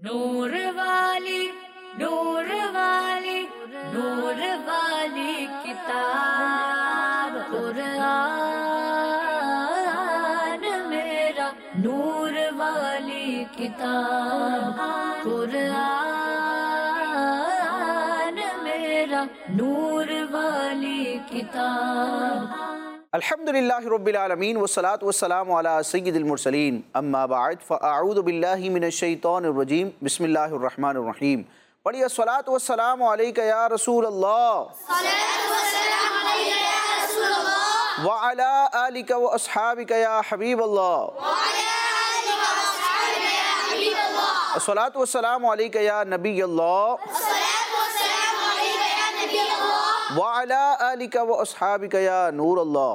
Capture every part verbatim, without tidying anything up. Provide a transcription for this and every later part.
नूर वाली नूर वाली नूर वाली किताब कुरान मेरा नूर वाली किताब कुरान मेरा नूर वाली किताब। अल्हम्दुलिल्लाहि रब्बिल आलमीन वस्सलातु वस्सलामु अला सय्यिदिल मुरसलीन अम्मा बअद फ़अऊज़ु बिल्लाहि मिनश शैतानिर रजीम बिस्मिल्लाहिर रहमानिर रहीम। पढ़िए सलातु वस्सलामु अलैका या रसूल अल्लाह व अला आलिका व अस्हाबिका या हबीब अल्लाह सलातु वस्सलामु अलैका या नबी अल्लाह व अला आलिका व अस्हाबिका या नूर अल्लाह।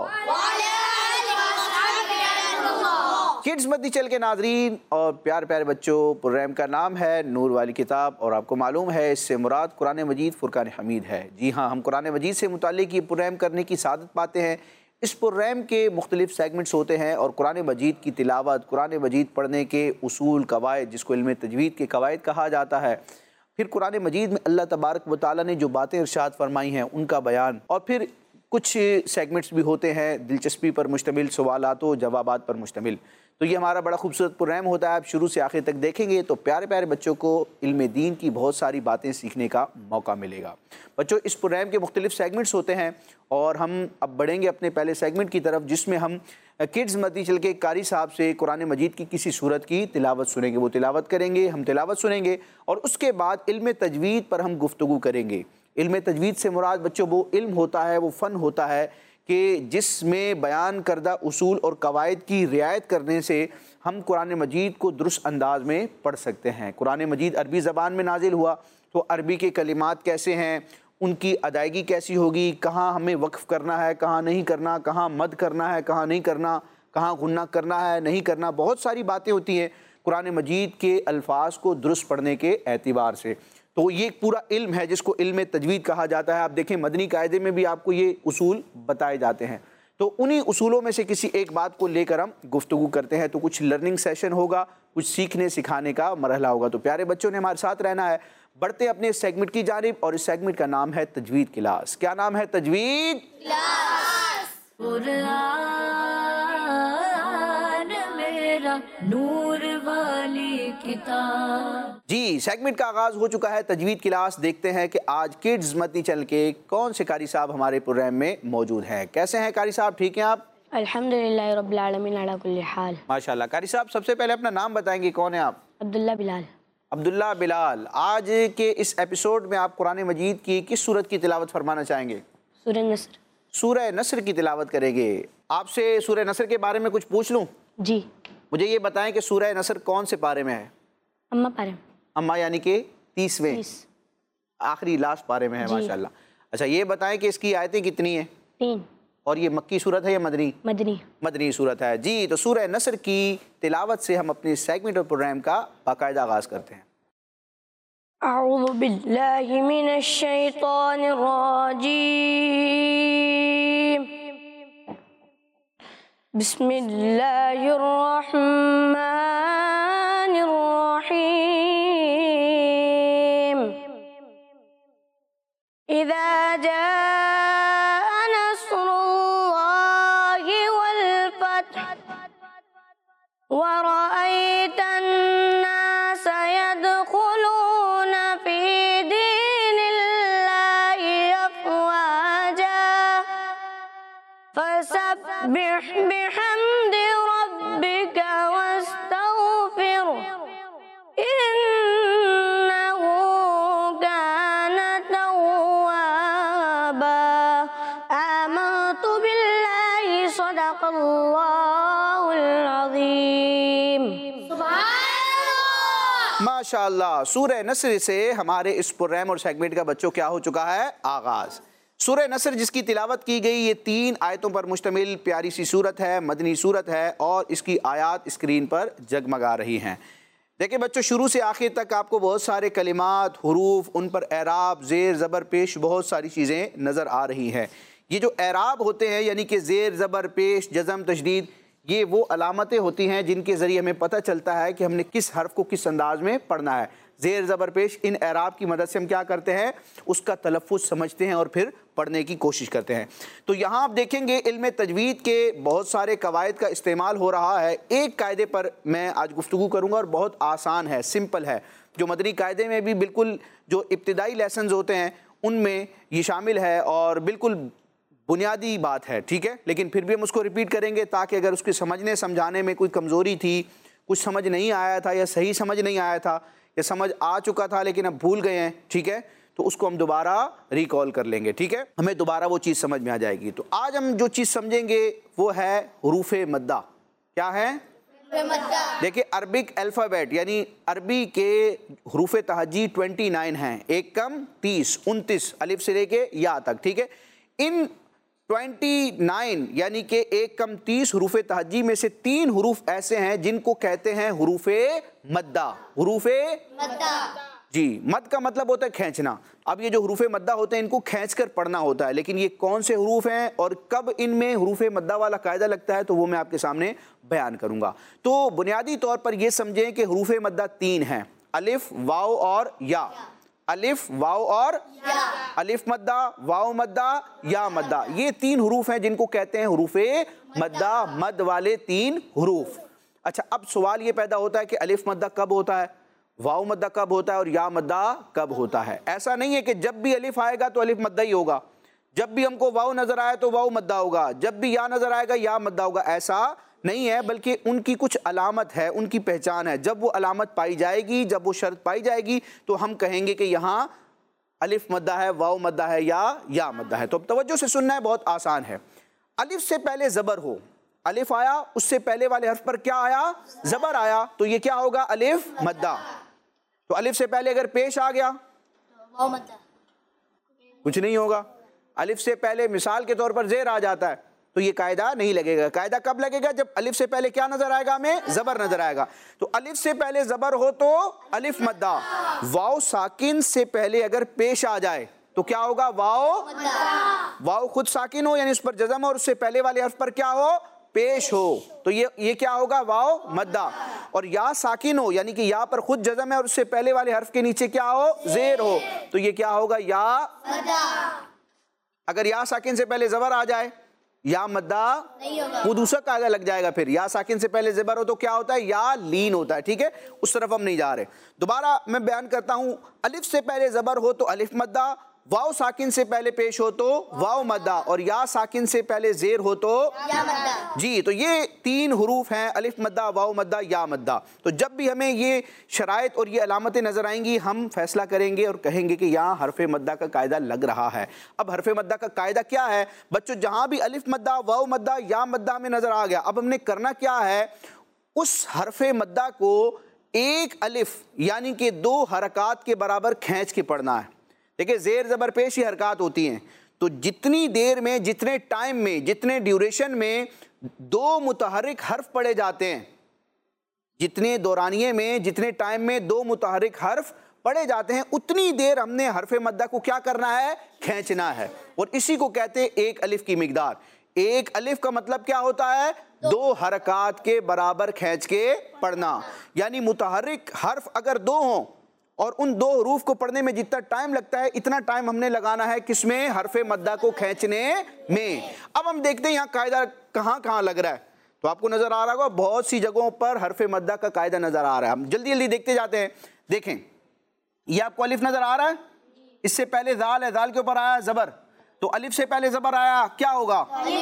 किड्स मद्दी चल के नाज़रीन और प्यार प्यारे बच्चों, प्रोग्राम का नाम है नूर वाली किताब और आपको मालूम है इससे मुराद कुरान मजीद फुरकान हमीद है। जी हाँ, हम कुरान मजीद से मुताल्लिक़ ये प्रोग्राम करने की सादत पाते हैं। इस प्रोग्राम के मुख्तलिफ सेगमेंट्स होते हैं और कुरान मजीद की तिलावत, कुरान मजीद पढ़ने के उसूल कवायद, जिसको इल्म तजवीद के कवायद कहा जाता है, फिर कुरान मजीद में अल्लाह तबारक व तआला ने जो बातें इरशाद फरमाई हैं उनका बयान, और फिर कुछ सेगमेंट्स भी होते हैं दिलचस्पी पर मुश्तमिल, सवालात व जवाबात पर मुश्तमिल। तो ये हमारा बड़ा खूबसूरत प्रोग्राम होता है। आप शुरू से आखिर तक देखेंगे तो प्यारे प्यारे बच्चों को इल्म दीन की बहुत सारी बातें सीखने का मौका मिलेगा। बच्चों, इस प्रोग्राम के मुख्तलिफ सेगमेंट्स होते हैं और हम अब बढ़ेंगे अपने पहले सेगमेंट की तरफ, जिसमें हम किड्स मद्दी चल के कारी साहब से कुरान मजीद की किसी सूरत की तिलावत सुनेंगे। वो तिलावत करेंगे, हम तिलावत सुनेंगे और उसके बाद इल्म तजवीद पर हम गुफ्तगू करेंगे। इल्म तजवीद से मुराद बच्चों वो इल्म होता है, वो फ़न होता है कि जिसमें बयान करदा उसूल और कवायद की रियायत करने से हम कुरान मजीद को दुरुस्त अंदाज में पढ़ सकते हैं। कुरान मजीद अरबी ज़बान में नाजिल हुआ तो अरबी के कलिमात कैसे हैं, उनकी अदायगी कैसी होगी, कहाँ हमें वक्फ़ करना है, कहाँ नहीं करना, कहाँ मद करना है, कहाँ नहीं करना, कहाँ गुन्ना करना है, नहीं करना, बहुत सारी बातें होती हैं कुरान मजीद के अल्फाज को दुरुस्त पढ़ने के एतबार से। तो ये एक पूरा इल्म है जिसको इल्म तजवीद कहा जाता है। आप देखें मदनी कायदे में भी आपको ये उसूल बताए जाते हैं। तो उन्हीं उसूलों में से किसी एक बात को लेकर हम गुफ्तगू करते हैं। तो कुछ लर्निंग सेशन होगा, कुछ सीखने सिखाने का मरहला होगा। तो प्यारे बच्चों ने हमारे साथ रहना है। बढ़ते हैं अपने इस सेगमेंट की जानिब और इस सेगमेंट का नाम है तजवीद क्लास। क्या नाम है? तजवीद क्लास। नूर वाली किताब। जी, सेगमेंट का आगाज हो चुका है तजवीद क्लास। देखते हैं कि आज किड्स मद्दी चल के कौन से कारी साहब हमारे प्रोग्राम में मौजूद हैं। कैसे हैं कारी साहब? ठीक हैं आप? अल्हम्दुलिल्लाह रब्बिल आलमीन अला कुल्ली हाल। माशाल्लाह। कारी साहब सबसे पहले अपना नाम बताएंगे, कौन है आप? अब्दुल्ला बिलाल। अब्दुल्ला बिलाल, आज के इस एपिसोड में आप कुरान मजीद की किस सूरत की तिलावत फरमाना चाहेंगे? सूरह नस्र। सूरह नस्र की तिलावत करेंगे। आपसे सूरह नस्र के बारे में कुछ पूछ लूँ? जी। मुझे ये बताएं कि सूरह नस्र कौन से पारे में है? अम्मा पारे। अम्मा यानी कि तीसवें, तीस। आखिरी लास्ट पारे में है। माशाल्लाह। अच्छा, ये बताएं कि इसकी आयतें कितनी हैं? तीन। और ये मक्की सूरत है या मदनी? मदनी। मदनी सूरत है। जी, तो सूरह नस्र की तिलावत से हम अपने सेगमेंट और प्रोग्राम का बाकायदा आगाज़ करते हैं। अऊज़ु बिल्लाहि मिनश शैतानिर रजीम। बिस्मिल्लाहिर रहमानिर रहीम। इज़ा जाअ नस्रुल्लाहि वल फथ व रअयतन नास यदखुलून फी दीनिल्लाहि अफ़वाजा फसब्बिह बिहम्दि रब्बिका वस्तग़फिर इन्नहु कान तव्वाबा। आमनतु बिल्लाहि सदक़ल्लाहुल अज़ीम। माशाअल्लाह। सूरह नस्र से हमारे इस प्रोग्राम और सेगमेंट का बच्चों क्या हो चुका है? आगाज़। सूरह नस्र जिसकी तिलावत की गई, ये तीन आयतों पर मुश्तमिल प्यारी सी सूरत है, मदनी सूरत है और इसकी आयात स्क्रीन पर जगमगा रही हैं। देखिए बच्चों, शुरू से आखिर तक आपको बहुत सारे कलिमात, हुरूफ, उन पर एराब, ज़ेर, ज़बर, पेश, बहुत सारी चीज़ें नज़र आ रही हैं। ये जो एराब होते हैं यानी कि ज़ेर, ज़बर, पेश, जज़म, तशदीद, ये वो अलामतें होती हैं जिनके ज़रिए हमें पता चलता है कि हमने किस हर्फ को किस अंदाज में पढ़ना है। ज़ेर ज़बर पेश इन एराब की मदद से हम क्या करते हैं, उसका तलफ़्फ़ुज़ समझते हैं और फिर पढ़ने की कोशिश करते हैं। तो यहाँ आप देखेंगे इल्म तजवीद के बहुत सारे कवायद का इस्तेमाल हो रहा है। एक कायदे पर मैं आज गुफ्तगू करूँगा और बहुत आसान है, सिंपल है, जो मदनी कायदे में भी बिल्कुल जो इब्तिदाई लेसन्स होते हैं उनमें ये शामिल है और बिल्कुल बुनियादी बात है, ठीक है। लेकिन फिर भी हम उसको रिपीट करेंगे ताकि अगर उसके समझने समझाने में कोई कमज़ोरी थी, कुछ समझ नहीं आया था या सही समझ नहीं आया था या समझ आ चुका था लेकिन अब भूल गए हैं, ठीक है, तो उसको हम दोबारा रिकॉल कर लेंगे, ठीक है, हमें दोबारा वो चीज़ समझ में आ जाएगी। तो आज हम जो चीज़ समझेंगे वो है हुरूफ मद्दा। क्या है? देखिए अरबिक अल्फ़ाबेट यानी अरबी के हुरूफ तहज्जी ट्वेंटी नाइन हैं, एक कम तीस, उनतीस अलिफ से लेके या तक, ठीक है। इन ट्वेंटी नाइन यानी कि एक कम तीस हुरूफ तहज्जी में से तीन हुरूफ ऐसे हैं जिनको कहते हैं हुरूफ मद्दा। हुरूफ मद्दा जी, मद का मतलब होता है खींचना। अब ये जो हुरूफ मद्दा होते हैं इनको खींचकर पढ़ना होता है, लेकिन ये कौन से हुरूफ हैं और कब इनमें हुरूफ मद्दा वाला कायदा लगता है तो वो मैं आपके सामने बयान करूंगा। तो बुनियादी तौर पर ये समझें कि हुरूफ मद्दा तीन हैं, अलिफ, वाव और या। अलिफ, वाव और या। अलिफ मद्दा, वाव मद्दा, या मद्दा, ये तीन हुरूफ हैं जिनको कहते हैं हुरूफ मद्दा, मद वाले तीन हुरूफ। अच्छा, अब सवाल ये पैदा होता है कि अलिफ मद्दा कब होता है, वाव मद्दा कब होता है और या मद्दा कब होता है। ऐसा नहीं है कि जब भी अलिफ आएगा तो अलिफ मद्दा ही होगा, जब भी हमको वाव नजर आए तो वाव मद्दा होगा, जब भी या नजर आएगा या मद्दा होगा, ऐसा नहीं है, बल्कि उनकी कुछ अलामत है, उनकी पहचान है। जब वो अलामत पाई जाएगी, जब वो शर्त पाई जाएगी तो हम कहेंगे कि यहाँ अलिफ मद्दा है, वाव मद्दा है या या मद्दा है। तो अब तवज्जो से सुनना है, बहुत आसान है। अलिफ से पहले ज़बर हो, अलिफ आया, उससे पहले वाले हर्फ पर क्या आया, ज़बर आया, तो ये क्या होगा, अलिफ मद्दा। तो अलिफ से पहले अगर पेश आ गया वाव मद्दा, कुछ नहीं होगा। अलिफ से पहले मिसाल के तौर पर ज़ेर आ जाता है तो ये कायदा नहीं लगेगा। कायदा कब लगेगा, जब अलिफ से पहले क्या नजर आएगा, हमें ज़बर नजर आएगा। तो अलिफ से पहले ज़बर हो तो अलिफ मद्दा। वाव साकिन से पहले अगर पेश आ जाए तो क्या होगा, वाव मद्दा। वाव खुद साकिन हो यानी उस पर जज़म हो और उससे पहले वाले हर्फ पर क्या हो, पेश हो, तो ये ये क्या होगा, वाव मद्दा। और या साकिन हो यानी कि या पर खुद जज़म है और उससे पहले वाले हर्फ के नीचे क्या हो, ज़ेर हो, तो ये क्या होगा, या मद्दा। अगर या साकिन से पहले ज़बर आ जाए, या मद्दा नहीं होगा, वो दूसरा कायदा लग जाएगा। फिर या साकिन से पहले ज़बर हो तो क्या होता है, या लीन होता है, ठीक है, उस तरफ हम नहीं जा रहे। दोबारा मैं बयान करता हूं, अलिफ से पहले ज़बर हो तो अलिफ मद्दा, वाव साकिन से पहले पेश हो तो वाव मद्दा, और या साकिन से पहले ज़ेर हो तो या मद्दा। जी, तो ये तीन हुरूफ हैं, अलिफ मद्दा, वाव मद्दा, या मद्दा। तो जब भी हमें ये शराइत और ये अलामतें नज़र आएंगी हम फैसला करेंगे और कहेंगे कि यहाँ हरफ मद्दा का कायदा लग रहा है। अब हरफ मद्दा का कायदा क्या है बच्चों, जहाँ भी अलिफ मद्दा, वाव मद्दा, या मद्दा में नज़र आ गया, अब हमने करना क्या है, उस हरफ मद्दा को एक अलिफ यानी कि दो हरकत के बराबर खींच के पढ़ना है। देखिए ज़ेर ज़बर पेश ही हरकत होती हैं, तो जितनी देर में, जितने टाइम में, जितने ड्यूरेशन में दो मुतहरिक हर्फ पढ़े जाते हैं, जितने दौरानिये में, जितने टाइम में दो मुतहरिक हर्फ पढ़े जाते हैं, उतनी देर हमने हरफ मद्दा को क्या करना है, खींचना है। और इसी को कहते हैं एक अलिफ की मिकदार। एक अलिफ का मतलब क्या होता है, दो हरकत के बराबर खींच के पढ़ना। यानी मुतहरिक हर्फ अगर दो हों और उन दो हरूफ को पढ़ने में जितना टाइम लगता है इतना टाइम हमने लगाना है किसमें, हरफ मद्दा को खींचने में। अब हम देखते हैं यहाँ कायदा कहाँ कहाँ लग रहा है, तो आपको नजर आ रहा होगा बहुत सी जगहों पर हरफ मद्दा का कायदा नजर आ रहा है। हम जल्दी जल्दी देखते जाते हैं। देखें ये आपको अलिफ नजर आ रहा है, इससे पहले जाल है, जाल के ऊपर आया ज़बर, तो अलिफ से पहले ज़बर आया क्या होगा,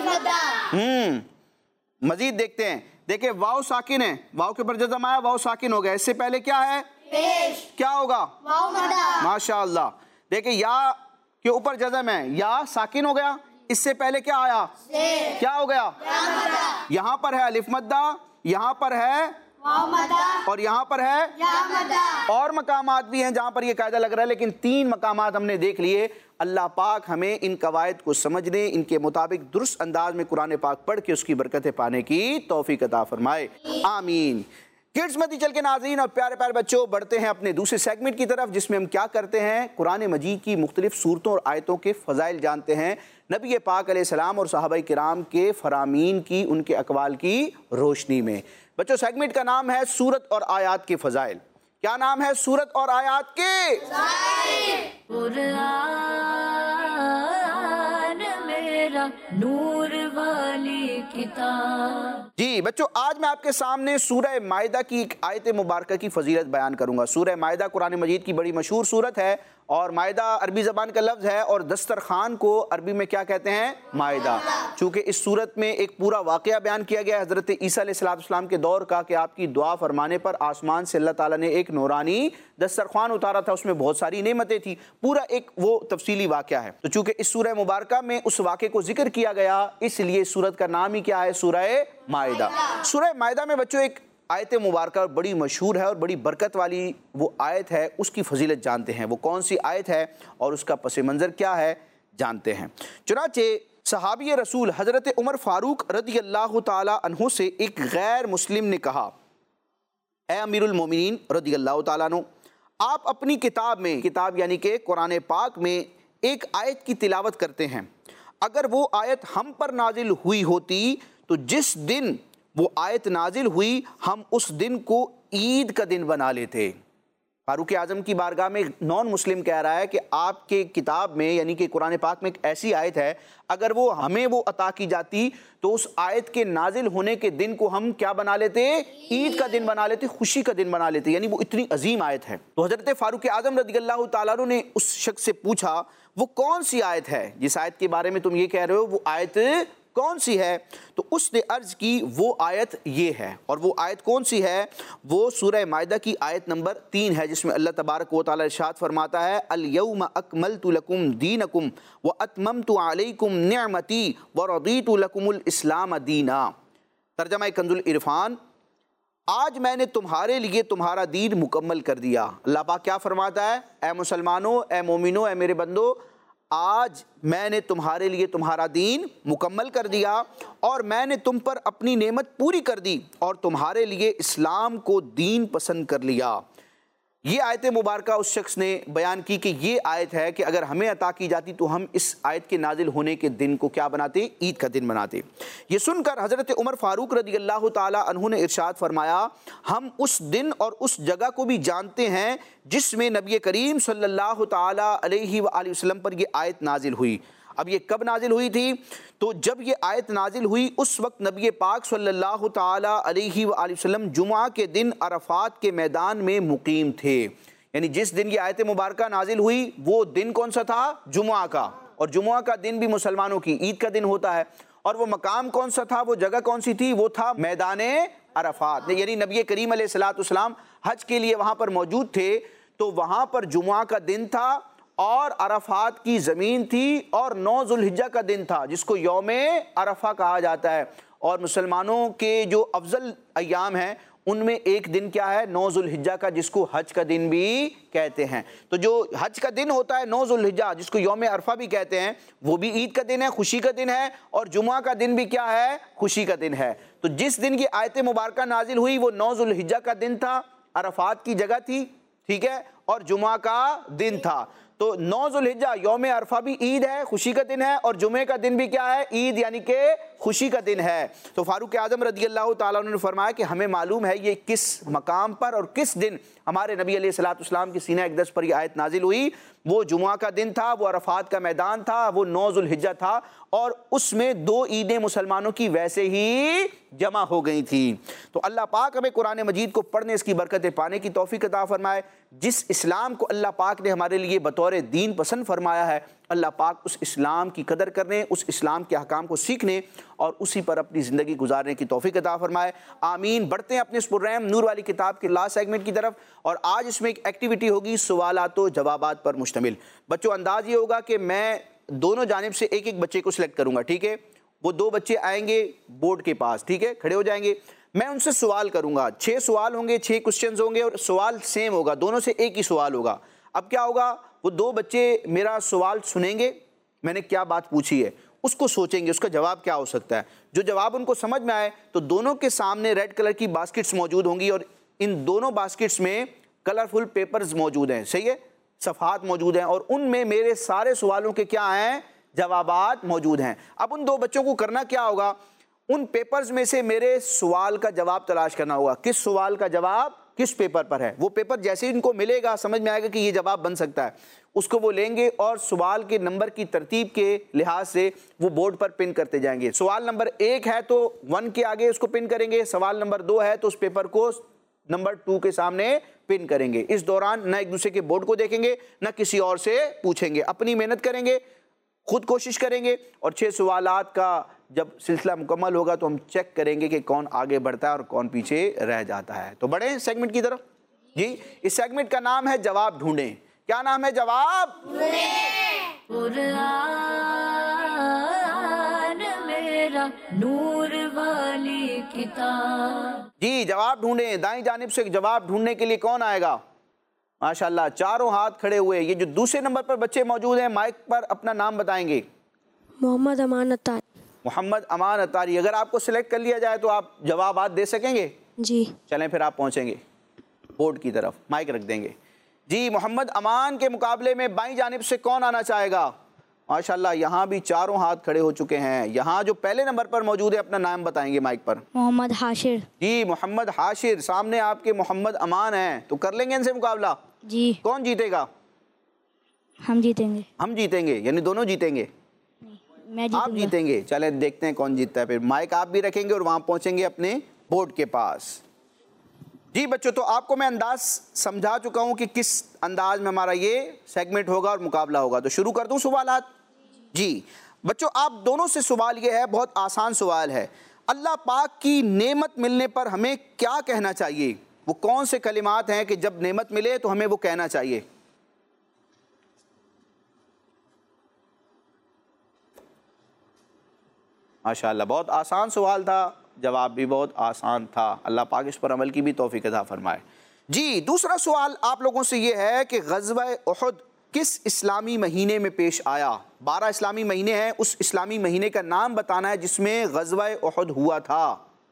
हम्म मजीद देखते हैं। देखिए वाव साकिन है, वाव के ऊपर जज़म आया, वाव साकिन हो गया, इससे पहले क्या है, पेश, क्या होगा, वाव मद्दा। माशाअल्लाह। देखिए या के ऊपर जज़म है, या साकिन हो गया, इससे पहले क्या आया, क्या हो गया, यहाँ पर है अलिफ मद्दा, यहाँ पर है वाव मद्दा, और यहाँ पर है या मद्दा। और मकामात भी हैं जहाँ पर ये कायदा लग रहा है, लेकिन तीन मकामात हमने देख लिए। अल्लाह पाक हमें इन कवायद को समझने, इनके मुताबिक दुरुस्त अंदाज में कुरान पाक पढ़ के उसकी बरकतें पाने की तौफीक अता फरमाए, आमीन। किड्स मत ही चल के नाज़रीन और प्यारे प्यारे बच्चों, बढ़ते हैं अपने दूसरे सेगमेंट की तरफ, जिसमें हम क्या करते हैं, कुरान मजीद की मुख्तलिफ सूरतों और आयतों के फ़ज़ाइल जानते हैं, नबी पाक अलैहिस्सलाम और सहाबाए किराम के फरामीन की, उनके अक़वाल की रोशनी में। बच्चों, सेगमेंट का नाम है सूरत और आयात के फ़ज़ाइल। क्या नाम है? सूरत और आयात के कुरान मेरा नूर वाली किताब। जी बच्चों, आज मैं आपके सामने सूरह माइदा की एक आयत मुबारक की फजीलत बयान करूंगा। सूरह माइदा कुरान मजीद की बड़ी मशहूर सूरत है और माइदा अरबी ज़बान का लफ्ज़ है और दस्तरखान को अरबी में क्या कहते हैं? माइदा। चूँकि इस सूरत में एक पूरा वाक़या बयान किया गया है हज़रत ईसा अलैहिस्सलाम के दौर का, कि आपकी दुआ फरमाने पर आसमान से अल्लाह ताला ने एक नूरानी दस्तरखान उतारा था, उसमें बहुत सारी नेमतें थी, पूरा एक वो तफसीली वाक़या है। तो चूँकि इस सूरह मुबारक में उस वाक़े को जिक्र किया गया, इसलिए इस सूरत का नाम ही क्या है? सूरह माइदा। सूरह माइदा में बच्चों एक आयत मुबारक बड़ी मशहूर है और बड़ी बरकत वाली वो आयत है, उसकी फजीलत जानते हैं। वो कौन सी आयत है और उसका पस मंज़र क्या है, जानते हैं। चुनाचे सहाबी रसूल हज़रत उमर फ़ारूक रज़ी अल्लाह ताला अन्हु से एक गैर मुस्लिम ने कहा, ए अमीरुल मोमिनीन रज़ी अल्लाह ताला अन्हु, आप अपनी किताब में, किताब यानी कि कुरान पाक में एक आयत की तिलावत करते हैं, अगर वो आयत हम पर नाजिल हुई होती तो जिस दिन वो आयत नाजिल हुई हम उस दिन को ईद का दिन बना लेते। फारूक आज़म की बारगाह में नॉन मुस्लिम कह रहा है कि आपके किताब में यानी कि कुरान पाक में एक ऐसी आयत है, अगर वो हमें वो अता की जाती तो उस आयत के नाजिल होने के दिन को हम क्या बना लेते? ईद का दिन बना लेते, खुशी का दिन बना लेते, यानी वो इतनी अजीम आयत है। तो हज़रत फारूक आज़म रज़ियल्लाहु ताला अन्हु ने उस शख्स से पूछा, वो कौन सी आयत है जिस आयत के बारे में तुम ये कह रहे हो, वो आयत कौन सी है? तो उसने अर्ज़ की वो आयत ये है। और वो आयत कौन सी है? वो सूरह माइदा की आयत नंबर तीन है, जिसमें अल्लाह तबारक व तआला इरशाद फरमाता है, अल यौम अकमलतु लकुम दीनकुम व अतममतु अलैकुम निअमती व रदीतु लकुमुल इस्लाम दीना। तर्जमा कंजुल इरफान, आज मैंने तुम्हारे लिए तुम्हारा दीन मुकम्मल कर दिया। अल्लाह पाक क्या फरमाता है? ए मुसलमानों, ए मोमिनों, ए मेरे बंदो, आज मैंने तुम्हारे लिए तुम्हारा दीन मुकम्मल कर दिया और मैंने तुम पर अपनी नेमत पूरी कर दी और तुम्हारे लिए इस्लाम को दीन पसंद कर लिया। ये आयत मुबारक उस शख्स ने बयान की कि ये आयत है कि अगर हमें अता की जाती तो हम इस आयत के नाजिल होने के दिन को क्या बनाते? ईद का दिन बनाते। ये सुनकर हज़रत उमर फ़ारूक रज़ियल्लाहु ताला अन्हु ने इरशाद फरमाया, हम उस दिन और उस जगह को भी जानते हैं जिसमें नबी करीम सल्लल्लाहु ताला अलैहि वआलिहि वसल्लम पर यह आयत नाजिल हुई। अब ये कब नाजिल हुई थी? तो जब ये आयत नाजिल हुई उस वक्त नबी पाक सल्लल्लाहु ताला अलैहि वआलिहि वसल्लम जुमा के दिन अरफात के मैदान में मुकीम थे। यानी जिस दिन ये आयत मुबारक नाजिल हुई वो दिन कौन सा था? जुमा का। और जुमा का दिन भी मुसलमानों की ईद का दिन होता है। और वो मकाम कौन सा था, वो जगह कौन सी थी? वो था मैदान अरफात। यानी नबी करीम अलैहिस्सलातु वस्सलाम हज के लिए वहाँ पर मौजूद थे, तो वहाँ पर जुमा का दिन था और अरफात की ज़मीन थी और नौ ज़ुल्हिज्जा का दिन था, जिसको यौमे अरफा कहा जाता है। और मुसलमानों के जो अफजल अय्याम हैं उनमें एक दिन क्या है? नौ ज़ुल्हिज्जा का, जिसको हज का दिन भी कहते हैं। तो जो हज का दिन होता है नौ ज़ुल्हिज्जा, जिसको यौम अरफा भी कहते हैं, वो भी ईद का दिन है, खुशी का दिन है। और जुमा का दिन भी क्या है? खुशी का दिन है। तो जिस दिन की आयत मुबारक नाजिल हुई वो नौ ज़ुल्हिज्जा का दिन था, अरफात की जगह थी, ठीक है, और जुमा का दिन था। तो नौ ज़ुल्हिज्जा यौम अरफा भी ईद है, खुशी का दिन है, और जुमे का दिन भी क्या है? ईद, यानी कि खुशी का दिन है। तो फारूक आज़म रज़ियल्लाहु ताला अन्हु ने फरमाया कि हमें मालूम है ये किस मकाम पर और किस दिन हमारे नबी अलैहिस्सलातु वस्सलाम की सीना अक़दस पर यह आयत नाजिल हुई। वो जुमा का दिन था, वो अरफात का मैदान था, वो नौ ज़ुल्हिज्जा था, और उसमें दो ईदें मुसलमानों की वैसे ही जमा हो गई थी। तो अल्लाह पाक हमें कुरान मजीद को पढ़ने, इसकी बरकतें पाने की तौफीक अता फरमाए। जिस इस्लाम को अल्लाह पाक ने हमारे लिए बतौर दीन पसंद फरमाया है, अल्लाह पाक उस इस्लाम की कदर करने, उस इस्लाम के अहकाम को सीखने और उसी पर अपनी ज़िंदगी गुजारने की तौफीक अता फरमाए। आमीन। बढ़ते हैं अपने इस प्रोग्राम नूर वाली किताब के लास्ट सेगमेंट की तरफ, और आज इसमें एक एक्टिविटी होगी सवालात व जवाबात पर मुश्तमिल। बच्चों, अंदाज़ ये होगा कि मैं दोनों जानिब से एक एक बच्चे को सिलेक्ट करूँगा, ठीक है। वो दो बच्चे आएंगे बोर्ड के पास, ठीक है, खड़े हो जाएंगे। मैं उनसे सवाल करूँगा, छः सवाल होंगे, छः क्वेश्चंस होंगे और सवाल सेम होगा, दोनों से एक ही सवाल होगा। अब क्या होगा, वो दो बच्चे मेरा सवाल सुनेंगे, मैंने क्या बात पूछी है, उसको सोचेंगे उसका जवाब क्या हो सकता है। जो जवाब उनको समझ में आए तो दोनों के सामने रेड कलर की बास्केट्स मौजूद होंगी और इन दोनों बास्केट्स में कलरफुल पेपर्स मौजूद हैं, सही है, सफ़हात मौजूद हैं और उनमें मेरे सारे सवालों के क्या हैं, जवाबात मौजूद हैं। अब उन दो बच्चों को करना क्या होगा, उन पेपर्स में से मेरे सवाल का जवाब तलाश करना होगा। किस सवाल का जवाब किस पेपर पर है, वो पेपर जैसे ही इनको मिलेगा समझ में आएगा कि ये जवाब बन सकता है, उसको वो लेंगे और सवाल के नंबर की तरतीब के लिहाज से वो बोर्ड पर पिन करते जाएंगे। सवाल नंबर एक है तो वन के आगे उसको पिन करेंगे, सवाल नंबर दो है तो उस पेपर को नंबर टू के सामने पिन करेंगे। इस दौरान न एक दूसरे के बोर्ड को देखेंगे न किसी और से पूछेंगे, अपनी मेहनत करेंगे, खुद कोशिश करेंगे और छह सवालात का जब सिलसिला मुकम्मल होगा तो हम चेक करेंगे कि कौन आगे बढ़ता है और कौन पीछे रह जाता है। तो बढ़े सेगमेंट की तरफ जी। इस सेगमेंट का नाम है जवाब ढूंढें। क्या नाम है? जवाब कुरान मेरा नूर वाली किताब। जी, जवाब ढूंढें। दाईं जानिब से जवाब ढूंढने के लिए कौन आएगा? माशाल्लाह, चारों हाथ खड़े हुए। ये जो दूसरे नंबर पर बच्चे मौजूद हैं माइक पर अपना नाम बताएंगे। मोहम्मद अमान अत्तारी। मोहम्मद अमान अत्तारी। अगर आपको सिलेक्ट कर लिया जाए तो आप जवाबात दे सकेंगे? जी। चलें फिर आप पहुंचेंगे बोर्ड की तरफ, माइक रख देंगे। जी, मोहम्मद अमान के मुकाबले में बाईं जानिब से कौन आना चाहेगा? माशाल्लाह, यहाँ भी चारों हाथ खड़े हो चुके हैं। यहाँ जो पहले नंबर पर मौजूद है अपना नाम बताएंगे माइक पर। मोहम्मद हाशिर। जी, मोहम्मद हाशिर। सामने आपके मोहम्मद अमान हैं, तो कर लेंगे इनसे मुकाबला? जी। कौन जीतेगा? हम जीतेंगे। हम जीतेंगे यानी दोनों जीतेंगे? मैं आप जीतेंगे। चले देखते हैं कौन जीतता है। फिर माइक आप भी रखेंगे और वहाँ पहुँचेंगे अपने बोर्ड के पास। जी बच्चों, तो आपको मैं अंदाज समझा चुका हूँ कि किस अंदाज में हमारा ये सेगमेंट होगा और मुकाबला होगा। तो शुरू कर दूँ सवालात? जी बच्चों, आप दोनों से सवाल ये है, बहुत आसान सवाल है। अल्लाह पाक की नेमत मिलने पर हमें क्या कहना चाहिए? वो कौन से कलिमात हैं कि जब नेमत मिले तो हमें वो कहना चाहिए? माशाअल्लाह, बहुत आसान सवाल था, जवाब भी बहुत आसान था। अल्लाह पाक इस पर अमल की भी तौफीक अता फरमाए। जी, दूसरा सवाल आप लोगों से ये है कि ग़ज़वा उहद किस इस्लामी महीने में पेश आया? बारह इस्लामी महीने हैं, उस इस्लामी महीने का नाम बताना है जिसमें ग़ज़वा उहद हुआ था।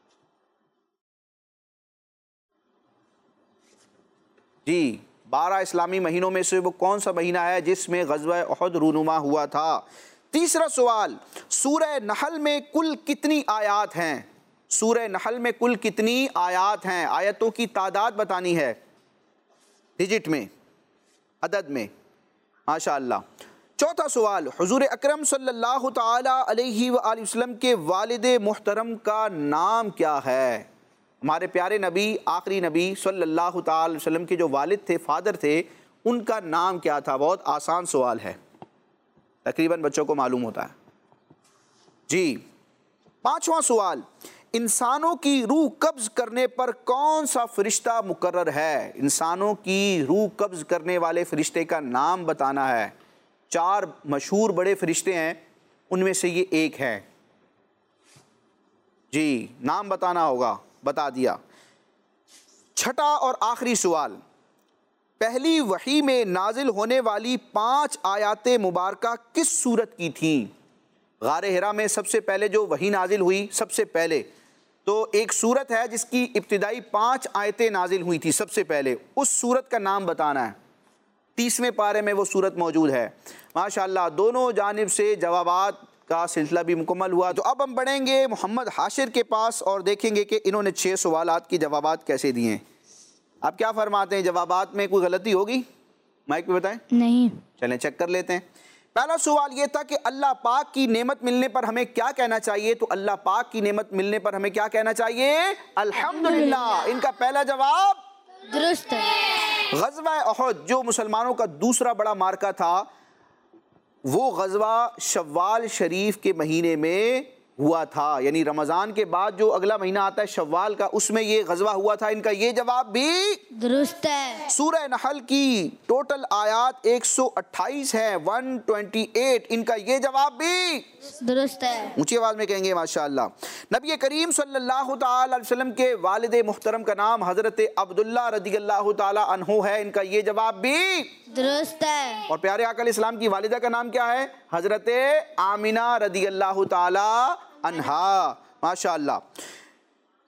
जी, बारह इस्लामी महीनों में से वो कौन सा महीना है जिसमें ग़ज़वा उहद रूनुमा हुआ था? तीसरा सवाल, सूरह नहल में कुल कितनी आयात हैं? सूरह नहल में कुल कितनी आयात हैं? आयतों की तादाद बतानी है, डिजिट में, अदद में। माशाअल्लाह। चौथा सवाल, हुजूर अकरम सल्लल्लाहु ताला अलैहि वसल्लम के वालिद मुहतरम का नाम क्या है? हमारे प्यारे नबी, आखिरी नबी सल्लल्लाहु ताला अलैहि वसल्लम के जो वालिद थे, फादर थे, उनका नाम क्या था? बहुत आसान सवाल है, तकरीबन बच्चों को मालूम होता है। जी, पांचवा सवाल, इंसानों की रूह कब्ज़ करने पर कौन सा फरिश्ता मुकर्रर है? इंसानों की रूह कब्ज़ करने वाले फरिश्ते का नाम बताना है। चार मशहूर बड़े फरिश्ते हैं, उनमें से ये एक है। जी, नाम बताना होगा, बता दिया। छठा और आखिरी सवाल, पहली वही में नाजिल होने वाली पांच आयाते मुबारका किस सूरत की थी? गारे हिरा में सबसे पहले जो वही नाजिल हुई, सबसे पहले तो एक सूरत है जिसकी इब्तिदाई पांच आयतें नाजिल हुई थी सबसे पहले, उस सूरत का नाम बताना है। तीसवें पारे में वो सूरत मौजूद है। माशाअल्लाह, दोनों जानिब से जवाबात का सिलसिला भी मुकम्मल हुआ। तो अब हम बढ़ेंगे मोहम्मद हाशिर के पास और देखेंगे कि इन्होंने छः सवालात की जवाबात कैसे दिए हैं। आप क्या फरमाते हैं, जवाबात में कोई गलती होगी? माइक पे बताएं। नहीं। चलें चेक कर लेते हैं। पहला सवाल ये था कि अल्लाह पाक की नेमत मिलने पर हमें क्या कहना चाहिए? तो अल्लाह पाक की नेमत मिलने पर हमें क्या कहना चाहिए? अल्हम्दुलिल्लाह। इनका पहला जवाब दुरुस्त है। ग़ज़वा उहद जो मुसलमानों का दूसरा बड़ा मार्का था, वो ग़ज़वा शव्वाल शरीफ के महीने में हुआ था, यानी रमज़ान के बाद जो अगला महीना आता है शव्वाल का, उसमें ये ग़ज़वा हुआ था। इनका ये जवाब भी दुरुस्त है। सूरह नहल की टोटल आयात एक सौ अट्ठाईस है, एक सौ अट्ठाईस। इनका ये जवाब भी दुरुस्त है। ऊंची आवाज में कहेंगे माशाअल्लाह। नबी करीम सल्लल्लाहु ताला अलैहि वसल्लम के वालिद मुहतरम का नाम हज़रत अब्दुल्ला रज़ियल्लाहु ताला अन्हु है। इनका ये जवाब भी दुरुस्त है। और प्यारे आका इस्लाम की वालिदा का नाम क्या है? हज़रत आमिना रज़ियल्लाहु ताला अन्हा। माशाअल्लाह।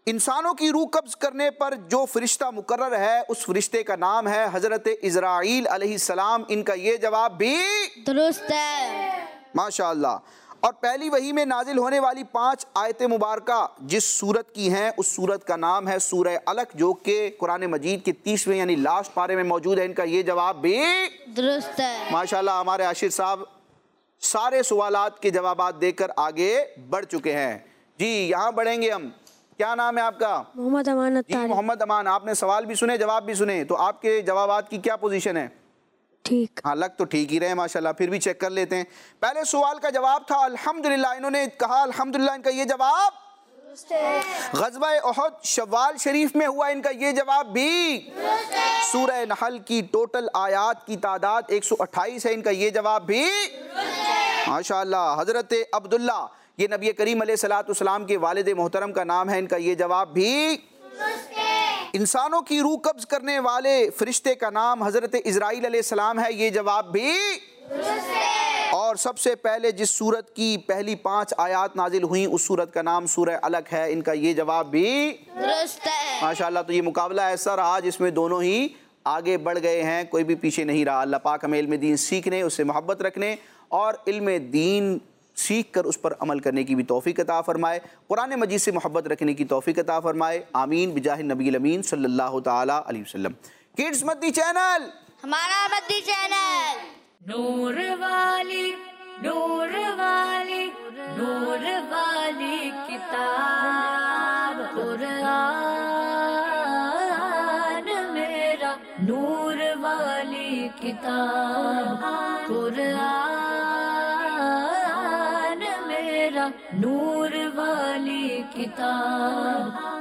इंसानों की रूह कब्ज करने पर जो फरिश्ता मुकर्रर है उस फरिश्ते का नाम है हज़रत इज़राइल अलैहिस्सलाम। इनका ये जवाब भी दुरुस्त है। माशाअल्लाह। और पहली वही में नाजिल होने वाली पांच आयत मुबारका जिस सूरत की हैं उस सूरत का नाम है सूरह अलक, जो कि कुरान मजीद के तीसवें यानी लास्ट पारे में मौजूद है। इनका ये जवाब भी दुरुस्त है। माशाअल्लाह। हमारे आशिर साहब सारे सवालात के जवाबात देकर आगे बढ़ चुके हैं। जी यहाँ बढ़ेंगे हम। क्या नाम है आपका? मोहम्मद अमान। जी मोहम्मद अमान। आपने सवाल भी सुने, जवाब भी सुने, तो आपके जवाबात की क्या पोजीशन है? ठीक। हाँ, लग तो ठीक ही रहे माशाल्लाह, फिर भी चेक कर लेते हैं। पहले सवाल का जवाब था अल्हम्दुलिल्लाह, इन्होंने कहा अल्हम्दुलिल्लाह। इनका ये जवाब ग़ज़वा उहद शव्वाल शरीफ में हुआ। इनका ये जवाब भी सूरह नहल की टोटल आयात की तादाद एक सौ अट्ठाईस है। इनका ये जवाब भी माशाअल्लाह। हज़रत अब्दुल्ला, ये नबी करीम अलैहिस्सलाम के वालिद मोहतरम का नाम है। इनका ये जवाब भी। इंसानों की रूह कब्ज करने वाले फरिश्ते का नाम हज़रत इज़राइल अलैहिस्सलाम है। ये जवाब भी। और सबसे पहले जिस सूरत की पहली पांच आयात नाजिल हुई उस सूरत का नाम सूरह अलक है। इनका ये जवाब भी दुरुस्त है। माशाअल्लाह। तो ये मुकाबला ऐसा रहा जिसमें दोनों ही आगे बढ़ गए हैं, कोई भी पीछे नहीं रहा। अल्लाह पाक हमें इल्म दीन सीखने, उससे मोहब्बत रखने और इल्म दीन सीख कर उस पर अमल करने की भी तौफीक अता फरमाए। कुरान मजीद से मोहब्बत रखने की तौफीक अता फरमाए। आमीन बिजाह नबी अमीन सल्लल्लाहु ताला अलैहि वसल्लम। किड्स मद्दी चैनल, हमारा मद्दी चैनल। नूर वाली नूर वाली नूर वाली किताब कुरान मेरा, नूर वाली किताब कुरान मेरा, नूर वाली किताब।